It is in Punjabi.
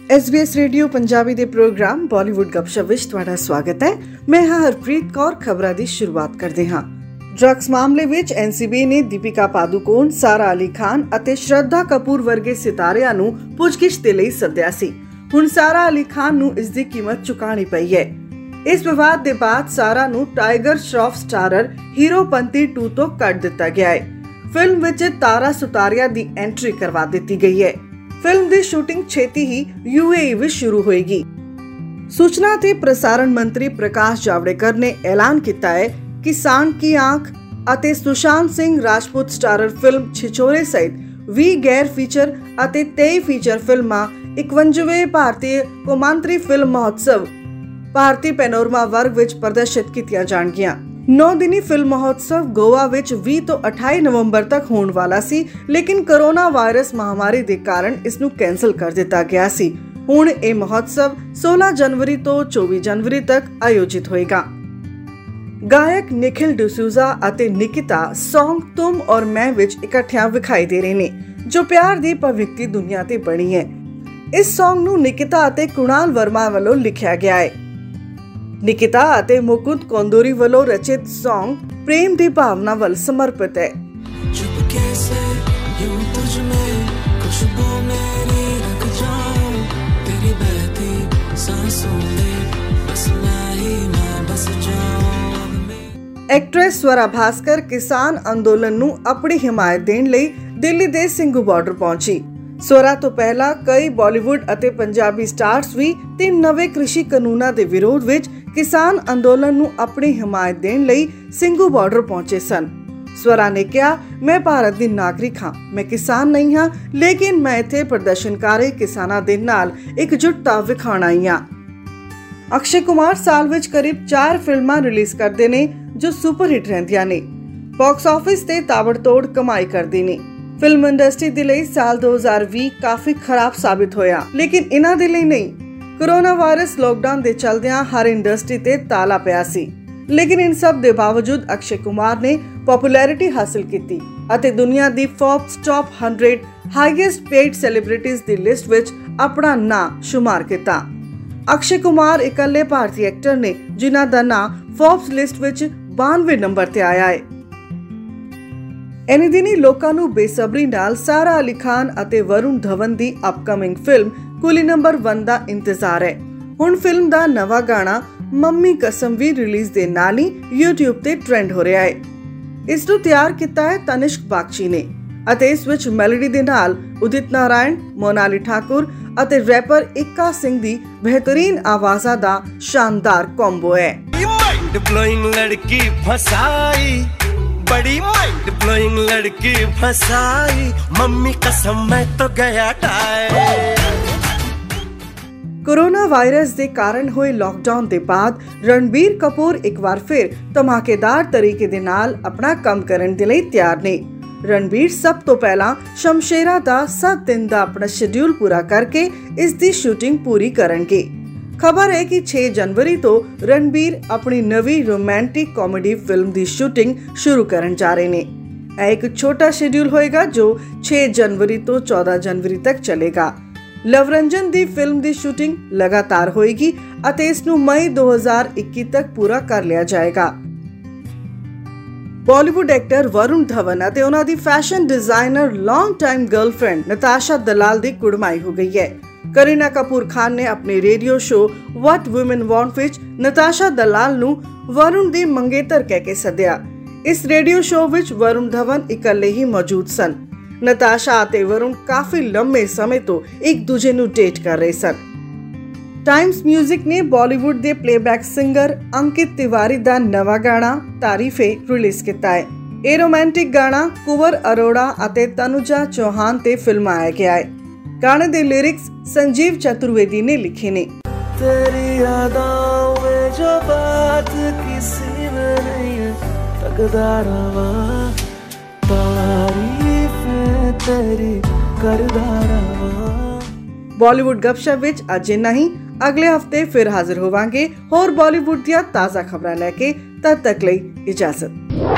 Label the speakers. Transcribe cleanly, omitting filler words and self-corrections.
Speaker 1: SBS ਰੇਡੀਓ ਪੰਜਾਬੀ ਦੇ ਪ੍ਰੋਗਰਾਮ ਬਾਲੀਵੁੱਡ ਗੱਪਸ਼ਪ ਵਿੱਚ ਤੁਹਾਡਾ ਸਵਾਗਤ ਹੈ। ਮੈਂ ਹਾਂ ਹਰਪ੍ਰੀਤ ਕੌਰ। ਖਬਰਾਂ ਦੀ ਸ਼ੁਰੂਆਤ ਕਰਦੇ ਹਾਂ। ਡਰੱਗਸ ਮਾਮਲੇ ਵਿੱਚ NCB ਨੇ ਦੀਪਿਕਾ ਪਾਦੂਕੋਣ, ਸਾਰਾ ਅਲੀ ਖਾਨ ਅਤੇ ਸ਼ਰਧਾ ਕਪੂਰ ਵਰਗੇ ਸਿਤਾਰਿਆਂ ਨੂੰ ਪੁੱਛਗਿੱਛ ਦੇ ਲਈ ਸੱਦਿਆ ਸੀ। ਹੁਣ ਸਾਰਾ ਅਲੀ ਖਾਨ ਨੂੰ ਇਸ ਦੀ ਕੀਮਤ ਚੁਕਾਣੀ ਪਈ ਹੈ। ਇਸ ਵਿਵਾਦ ਦੇ ਬਾਅਦ ਸਾਰਾ ਨੂੰ ਟਾਈਗਰ ਸ਼ਰॉफ ਸਟਾਰਰ ਹੀਰੋਪੰਤੀ 2 ਤੋਂ ਕੱਢ ਦਿੱਤਾ ਗਿਆ ਹੈ। ਫਿਲਮ ਵਿੱਚ ਤਾਰਾ ਸੁਤਾਰੀਆ ਦੀ ਐਂਟਰੀ ਕਰਵਾ ਦਿੱਤੀ ਗਈ ਹੈ। ਫਿਲਮ ਦੀ ਸ਼ੂਟਿੰਗ ਛੇਤੀ ਹੀ UAE ਵਿੱਚ ਸ਼ੁਰੂ ਹੋਏਗੀ। ਸੂਚਨਾ ਤੇ ਪ੍ਰਸਾਰਣ ਮੰਤਰੀ ਪ੍ਰਕਾਸ਼ ਜਾਵੜੇਕਰ ਨੇ ਐਲਾਨ ਕੀਤਾ ਹੈ ਕਿ ਕਿਸਾਨ ਕੀ ਆਂਖ ਅਤੇ ਸੁਸ਼ਾਂਤ ਸਿੰਘ ਰਾਜਪੂਤ ਸਟਾਰਰ ਫਿਲਮ ਛਿਛੋਰੇ ਸਹਿਤ 20 ਗੈਰ ਫੀਚਰ ਅਤੇ 23 ਫੀਚਰ ਫਿਲਮਾਂ 51ਵੇਂ ਭਾਰਤੀ ਕੌਮਾਂਤਰੀ ਫਿਲਮ ਮਹੋਤਸਵ ਭਾਰਤੀ ਪੈਨੋਰਮਾ ਵਰਗ ਵਿੱਚ ਪ੍ਰਦਰਸ਼ਿਤ ਕੀਤੀਆਂ ਜਾਣਗੀਆਂ। 9 ਦਿਨੀ ਫਿਲਮ ਮਹੋਤਸਵ ਗੋਆ ਵਿੱਚ 20 ਤੋਂ 28 ਨਵੰਬਰ ਤੱਕ ਹੋਣ ਵਾਲਾ ਸੀ, ਲੇਕਿਨ ਕੋਰੋਨਾ ਵਾਇਰਸ ਮਹਾਮਾਰੀ ਦੇ ਕਾਰਨ ਇਸ ਨੂੰ ਕੈਂਸਲ ਕਰ ਦਿੱਤਾ ਗਿਆ ਸੀ। ਹੁਣ ਇਹ ਮਹੋਤਸਵ 16 ਜਨਵਰੀ ਤੋਂ 24 ਜਨਵਰੀ ਤੱਕ ਆਯੋਜਿਤ ਹੋਏਗਾ। ਗਾਇਕ ਨਿਖਿਲ ਡਿਸੂਜ਼ਾ ਅਤੇ ਨਿਕਿਤਾ ਸੌਂਗ ਤੁਮ ਔਰ ਮੈਂ ਵਿੱਚ ਇਕੱਠਿਆਂ ਵਿਖਾਈ ਦੇ ਰਹੇ ਨੇ, ਜੋ ਪਿਆਰ ਦੀ ਭਵਿੱਖਤੀ ਦੁਨੀਆ ਤੇ ਬਣੀ ਹੈ। ਇਸ ਸੌਂਗ ਨੂੰ ਨਿਕਿਤਾ ਅਤੇ ਕੁਣਾਲ ਵਰਮਾ ਵੱਲੋਂ ਲਿਖਿਆ ਗਿਆ ਹੈ। ਨਿਕਿਤਾ ਅਤੇ ਮੁਕੁੰਦ ਕੋਂਦੂਰੀ ਵੱਲੋਂ ਰਚਿਤ ਸੌਂਗ ਪ੍ਰੇਮ ਦੀ ਭਾਵਨਾ ਵੱਲ ਸਮਰਪਿਤ ਹੈ। ਐਕਟਰੈਸ ਸਵਰਾ ਭਾਸਕਰ ਕਿਸਾਨ ਅੰਦੋਲਨ ਨੂੰ ਆਪਣੀ ਹਿਮਾਇਤ ਦੇਣ ਲਈ ਦਿੱਲੀ ਦੇ ਸਿੰਘੂ ਬਾਰਡਰ ਪਹੁੰਚੀ। ਸਵਰਾ ਤੋਂ ਪਹਿਲਾਂ ਕਈ ਬਾਲੀਵੁੱਡ ਅਤੇ ਪੰਜਾਬੀ ਸਟਾਰਸ ਵੀ 3 ਨਵੇਂ ਕ੍ਰਿਸ਼ੀ ਕਾਨੂੰਨਾਂ ਦੇ ਵਿਰੋਧ ਵਿੱਚ ਕਿਸਾਨ ਅੰਦੋਲਨ ਨੂੰ ਆਪਣੀ ਹਿਮਾਇਤ ਦੇਣ ਲਈ ਸਿੰਘੂ ਬਾਰਡਰ ਪਹੁੰਚੇ ਸਨ। ਸਵਰਾ ਨੇ ਕਿਹਾ, ਮੈਂ ਭਾਰਤ ਦੀ ਨਾਗਰਿਕ ਹਾਂ, ਮੈਂ ਕਿਸਾਨ ਨਹੀਂ ਹਾਂ, ਲੇਕਿਨ ਮੈਂ ਇੱਥੇ ਪ੍ਰਦਰਸ਼ਨਕਾਰੀ ਕਿਸਾਨਾਂ ਦੇ ਨਾਲ ਇਕਜੁੱਟਤਾ ਵਿਖਾਉਣ ਆਈ ਹਾਂ। ਅਕਸ਼ੇ ਕੁਮਾਰ ਸਾਲ ਵਿੱਚ ਕਰੀਬ 4 ਫਿਲਮਾਂ ਰਿਲੀਜ਼ ਕਰਦੇ ਨੇ ਜੋ ਸੁਪਰ ਹਿੱਟ ਰਹਿੰਦੀਆਂ ਨੇ, ਬਾਕਸ ਆਫਿਸ ਤੇ ਤਾਬੜਤੋੜ ਕਮਾਈ ਕਰਦੇ ਨੇ। ਫਿਲਮ ਇੰਡਸਟਰੀ ਦੇ ਲਈ ਸਾਲ 2020 ਕਾਫੀ ਖਰਾਬ ਸਾਬਿਤ ਹੋਇਆ, ਲੇਕਿਨ ਇਹਨਾਂ ਦੇ ਲਈ ਨਹੀਂ। ਕੋਰੋਨਾ ਵਾਇਰਸ ਲੋਕਡਾਊਨ ਦੇ ਚਲਦਿਆਂ ਹਰ ਇੰਡਸਟਰੀ ਤੇ ਤਾਲਾ ਪਿਆ ਸੀ, ਲੇਕਿਨ ਇਨ ਸਭ ਦੇ ਬਾਵਜੂਦ ਅਕਸ਼ੇ ਕੁਮਾਰ ਨੇ ਪਪੂਲੈਰਿਟੀ ਹਾਸਲ ਕੀਤੀ ਅਤੇ ਦੁਨੀਆ ਦੀ Forbes top 100 highest paid celebrities ਦੀ ਲਿਸਟ ਵਿੱਚ ਆਪਣਾ ਨਾਂ ਸ਼ੁਮਾਰ ਕੀਤਾ। ਅਕਸ਼ੇ ਕੁਮਾਰ ਇਕੱਲੇ ਭਾਰਤੀ ਐਕਟਰ ਨੇ ਜਿਨ੍ਹਾਂ ਦਾ ਨਾਂ ਫੋਰਬਸ ਲਿਸਟ ਵਿੱਚ 92 ਨੰਬਰ ਤੇ ਆਇਆ ਹੈ। ਇਨੀ ਦਿਨੀ ਲੋਕਾਂ ਨੂੰ ਬੇਸਬਰੀ ਨਾਲ ਸਾਰਾ ਅਲੀ ਖਾਨ ਅਤੇ ਵਰੁਣ ਧਵਨ ਦੀ ਅਪਕਮਿੰਗ ਫਿਲਮ ਕੁਲੀ ਨੰਬਰ 1 ਦਾ ਇੰਤਜ਼ਾਰ ਹੈ। ਹੁਣ ਫਿਲਮ ਦਾ ਨਵਾਂ ਗਾਣਾ ਮੰਮੀ ਕਸਮ ਵੀ ਰਿਲੀਜ਼ ਦੇ ਨਾਲ ਹੀ YouTube ਤੇ ਟ੍ਰੈਂਡ ਹੋ ਰਿਹਾ ਹੈ। ਇਸ ਨੂੰ ਤਿਆਰ ਕੀਤਾ ਹੈ ਤਨਿਸ਼ਕ ਬਾਗਚੀ ਨੇ ਅਤੇ ਇਸ ਵਿੱਚ ਮੈਲੋਡੀ ਦੇ ਨਾਲ ਉਦਿਤ ਨਾਰਾਇਣ, ਮੋਨਾਲੀ ਠਾਕੁਰ ਅਤੇ ਰੈਪਰ ਇੱਕਾ ਸਿੰਘ ਦੀ ਬਿਹਤਰੀਨ ਆਵਾਜ਼ਾਂ ਦਾ ਸ਼ਾਨਦਾਰ ਕੰਬੋ ਹੈ। बड़ी माइंड ब्लोइंग लड़की फसाई, मम्मी कसम मैं तो गया टाइम। कोरोना वायरस ਦੇ ਕਾਰਨ ਹੋਏ ਲਾਕਡਾਊਨ ਦੇ ਬਾਅਦ ਰਣਬੀਰ ਕਪੂਰ ਇੱਕ ਵਾਰ ਫਿਰ ਧਮਾਕੇਦਾਰ ਤਰੀਕੇ ਦੇ ਨਾਲ ਆਪਣਾ ਕੰਮ ਕਰਨ ਦੇ ਲਈ ਤਿਆਰ ਨੇ। ਰਣਬੀਰ ਸਭ ਤੋਂ ਪਹਿਲਾਂ ਸ਼ਮਸ਼ੇਰਾ ਦਾ 7 ਦਿਨ ਦਾ ਆਪਣਾ ਸ਼ੈਡਿਊਲ ਪੂਰਾ ਕਰਕੇ ਇਸ ਦੀ ਸ਼ੂਟਿੰਗ ਪੂਰੀ ਕਰਨਗੇ। ਖਬਰ ਹੈ ਕਿ 6 ਜਨਵਰੀ ਤੋਂ ਰਣਬੀਰ ਆਪਣੀ ਨਵੀਂ ਰੋਮਾਂਟਿਕ ਕਾਮੇਡੀ ਫਿਲਮ ਦੀ ਸ਼ੂਟਿੰਗ ਸ਼ੁਰੂ ਕਰਨ ਜਾ ਰਹੇ ਨੇ। ਇਹ ਇੱਕ ਛੋਟਾ ਸ਼ੈਡਿਊਲ ਹੋਏਗਾ ਜੋ 6 ਜਨਵਰੀ ਤੋਂ 14 ਜਨਵਰੀ ਤੱਕ ਚੱਲੇਗਾ। ਲਵਰੰਜਨ ਦੀ ਫਿਲਮ ਦੀ ਸ਼ੂਟਿੰਗ ਲਗਾਤਾਰ ਹੋਏਗੀ ਅਤੇ ਇਸ ਨੂੰ ਮਈ 2021 ਤੱਕ ਪੂਰਾ ਕਰ ਲਿਆ ਜਾਏਗਾ। ਬਾਲੀਵੁੱਡ ਐਕਟਰ ਵਰੁਣ ਧਵਨ ਅਤੇ ਉਹਨਾਂ ਦੀ fashion designer long time girlfriend Natasha Dalal ਦੀ ਕੁੜਮਾਈ ਹੋ ਗਈ ਹੈ। ਕਰੀਨਾ ਕਪੂਰ ਖਾਨ ਨੇ ਆਪਣੇ radio show what women want ਵਿੱਚ ਨਤਾਸ਼ਾ ਦਲਾਲ ਨੂੰ ਵਰੁਣ ਦੀ ਮੰਗੇਤਰ ਕਹਿ ਕੇ ਸੱਦਿਆ। ਇਸ ਰੇਡੀਓ ਸ਼ੋ ਵਿੱਚ ਵਰੁਣ ਧਵਨ ਇਕੱਲੇ ਹੀ ਮੌਜੂਦ ਸਨ। ਨਤਾਸ਼ਾ ਅਤੇ ਵਰੁਣ ਕਾਫੀ ਲੰਮੇ ਸਮੇਂ ਤੋਂ ਇੱਕ ਦੂਜੇ ਨੂੰ ਡੇਟ ਕਰ ਰਹੇ ਸਨ। ਟਾਈਮਸ ਮਿਊਜ਼ਿਕ ਨੇ ਬਾਲੀਵੁੱਡ ਦੇ ਪਲੇਬੈਕ ਸਿੰਗਰ ਅੰਕਿਤ ਤਿਵਾਰੀ ਦਾ ਨਵਾਂ ਗਾਣਾ ਤਾਰੀਫੇ ਰਿਲੀਜ਼ ਕੀਤਾ ਹੈ। ਇਹ ਰੋਮਾਂਟਿਕ ਗਾਣਾ ਕੁਵਰ ਅਰੋੜਾ ਅਤੇ ਤਨੁਜਾ ਚੌਹਾਨ ਤੇ ਫਿਲਮਾਇਆ ਗਿਆ ਹੈ। ਗਾਣੇ ਦੇ ਲਿਰਿਕਸ ਸੰਜੀਵ ਚਤੁਰਵੇਦੀ ਨੇ ਲਿਖੇ ਨੇ। ਤੇਰੀ ਯਾਦਾਂ ਵਿੱਚ ਜੋ ਬਾਤ ਕਿਸੇ ਨੇ ਨਹੀਂ ਤੱਕਦਾ ਰਵਾਂ, ਤਾਰੀਫ ਤੇਰੀ ਕਰਦਾ ਰਵਾਂ। ਬਾਲੀਵੁੱਡ ਗੱਪਸ਼ਪ ਵਿੱਚ ਅੱਜ ਇੰਨਾ ਹੀ। ਅਗਲੇ ਹਫਤੇ ਫਿਰ ਹਾਜ਼ਰ ਹੋਵਾਂਗੇ ਹੋਰ ਬਾਲੀਵੁੱਡ ਦੀਆਂ ਤਾਜ਼ਾ ਖਬਰਾਂ ਲੈ ਕੇ। ਤਦ ਤੱਕ ਲਈ ਇਜਾਜ਼ਤ।